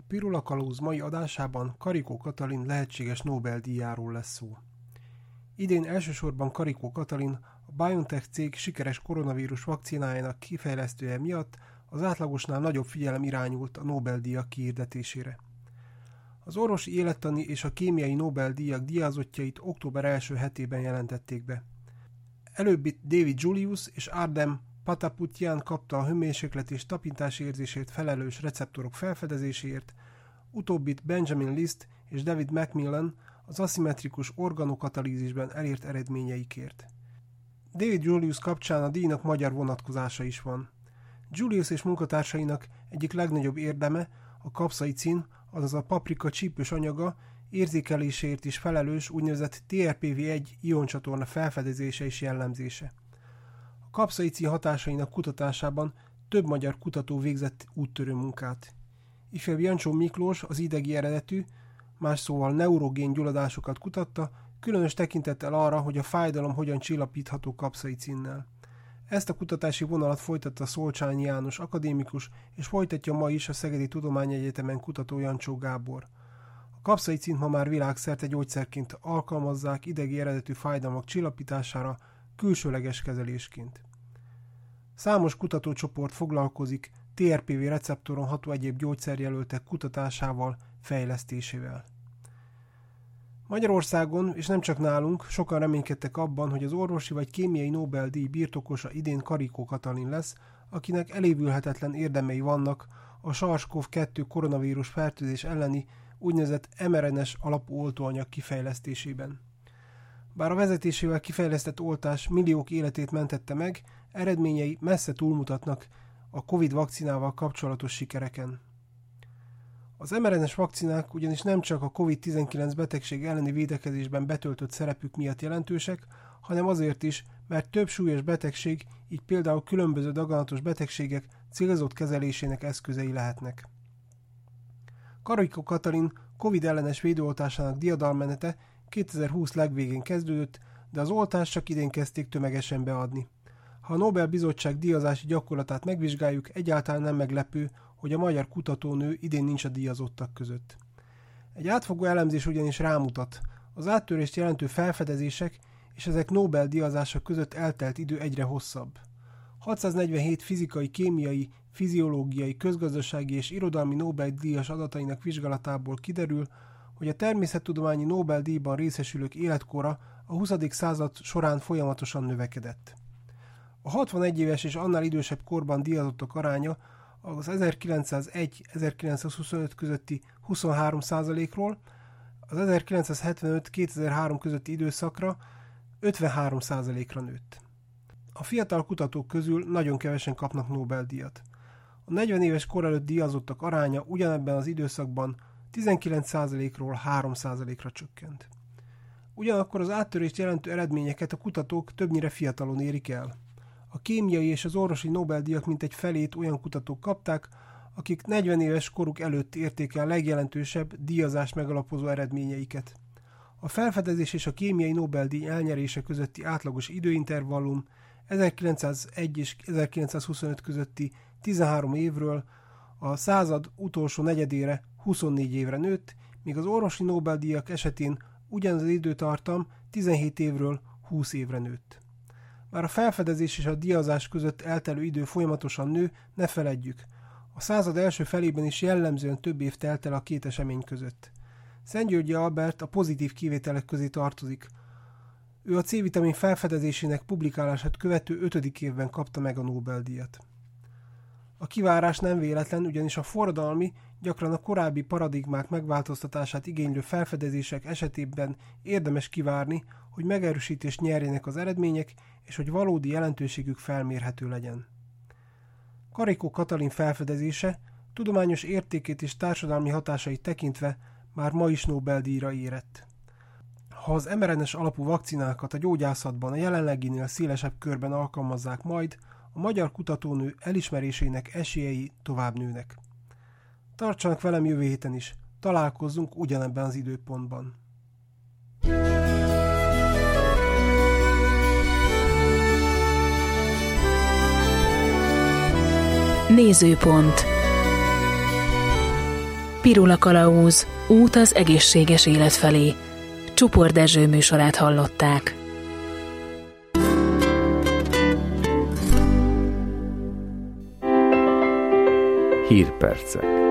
Pirula Kalóz mai adásában Karikó Katalin lehetséges Nobel-díjáról lesz szó. Idén elsősorban Karikó Katalin, a BioNTech cég sikeres koronavírus vakcinájának kifejlesztője miatt az átlagosnál nagyobb figyelem irányult a Nobel-díjak kihirdetésére. Az orvosi élettani és a kémiai Nobel-díjak díjazottjait október első hetében jelentették be. Előbbi David Julius és Ardem Pataputyan kapta a hőmérséklet és tapintás érzésért felelős receptorok felfedezéséért, utóbbit Benjamin List és David Macmillan az aszimmetrikus organokatalízisben elért eredményeikért. David Julius kapcsán a díjnak magyar vonatkozása is van. Julius és munkatársainak egyik legnagyobb érdeme a kapszaicin, azaz a paprika csípős anyaga érzékeléséért is felelős úgynevezett TRPV1 ioncsatorna felfedezése és jellemzése. A kapszaicin hatásainak kutatásában több magyar kutató végzett úttörő munkát. Ifjabb Jancsó Miklós az idegi eredetű, más szóval neurogén gyulladásokat kutatta, különös tekintettel arra, hogy a fájdalom hogyan csillapítható kapszaicinnel. Ezt a kutatási vonalat folytatta Szolcsányi János akadémikus, és folytatja ma is a Szegedi Tudományegyetemen kutató Jancsó Gábor. A kapszaicint ma már világszerte gyógyszerként alkalmazzák idegi eredetű fájdalmak csillapítására, külsőleges kezelésként. Számos kutatócsoport foglalkozik TRPV receptoron ható egyéb gyógyszerjelöltek kutatásával, fejlesztésével. Magyarországon, és nem csak nálunk, sokan reménykedtek abban, hogy az orvosi vagy kémiai Nobel-díj birtokosa idén Karikó Katalin lesz, akinek elévülhetetlen érdemei vannak a SARS-CoV-2 koronavírus fertőzés elleni úgynevezett mRNA-s alapú oltóanyag kifejlesztésében. Bár a vezetésével kifejlesztett oltás milliók életét mentette meg, eredményei messze túlmutatnak a Covid vakcinával kapcsolatos sikereken. Az mRNA-s vakcinák ugyanis nem csak a Covid-19 betegség elleni védekezésben betöltött szerepük miatt jelentősek, hanem azért is, mert több súlyos betegség, így például különböző daganatos betegségek célzott kezelésének eszközei lehetnek. Karikó Katalin Covid ellenes védőoltásának diadalmenete 2020 legvégén kezdődött, de az oltást csak idén kezdték tömegesen beadni. Ha a Nobel-bizottság díjazási gyakorlatát megvizsgáljuk, egyáltalán nem meglepő, hogy a magyar kutatónő idén nincs a díjazottak között. Egy átfogó elemzés ugyanis rámutat, az áttörést jelentő felfedezések és ezek Nobel-díjazása között eltelt idő egyre hosszabb. 647 fizikai, kémiai, fiziológiai, közgazdasági és irodalmi Nobel-díjas adatainak vizsgálatából kiderül, hogy a természettudományi Nobel-díjban részesülők életkora a 20. század során folyamatosan növekedett. A 61 éves és annál idősebb korban díjazottak aránya az 1901-1925 közötti 23%-ról, az 1975-2003 közötti időszakra 53%-ra nőtt. A fiatal kutatók közül nagyon kevesen kapnak Nobel-díjat. A 40 éves kor előtt díjazottak aránya ugyanebben az időszakban 19%-ról 3%-ra csökkent. Ugyanakkor az áttörést jelentő eredményeket a kutatók többnyire fiatalon érik el. A kémiai és az orvosi Nobel-díjak mintegy felét olyan kutatók kapták, akik 40 éves koruk előtt érték el legjelentősebb díjazást megalapozó eredményeiket. A felfedezés és a kémiai Nobel-díj elnyerése közötti átlagos időintervallum 1901 és 1925 közötti 13 évről a század utolsó negyedére 24 évre nőtt, míg az orvosi Nobel-díjak esetén ugyanaz az időtartam 17 évről 20 évre nőtt. Bár a felfedezés és a díjazás között eltelő idő folyamatosan nő, ne feledjük, a század első felében is jellemzően több év telt el a két esemény között. Szentgyörgyi Albert a pozitív kivételek közé tartozik. Ő a C-vitamin felfedezésének publikálását követő 5. évben kapta meg a Nobel-díjat. A kivárás nem véletlen, ugyanis a forradalmi, gyakran a korábbi paradigmák megváltoztatását igénylő felfedezések esetében érdemes kivárni, hogy megerősítést nyerjenek az eredmények, és hogy valódi jelentőségük felmérhető legyen. Karikó Katalin felfedezése, tudományos értékét és társadalmi hatásait tekintve már ma is Nobel-díjra érett. Ha az mRNA-s alapú vakcinákat a gyógyászatban a jelenleginél szélesebb körben alkalmazzák majd, a magyar kutatónő elismerésének esélyei tovább nőnek. Tartsanak velem jövő héten is, találkozzunk ugyanebben az időpontban. Nézőpont. Pirula Kalauz, út az egészséges élet felé. Csupor Dezső műsorát hallották. Hírpercek.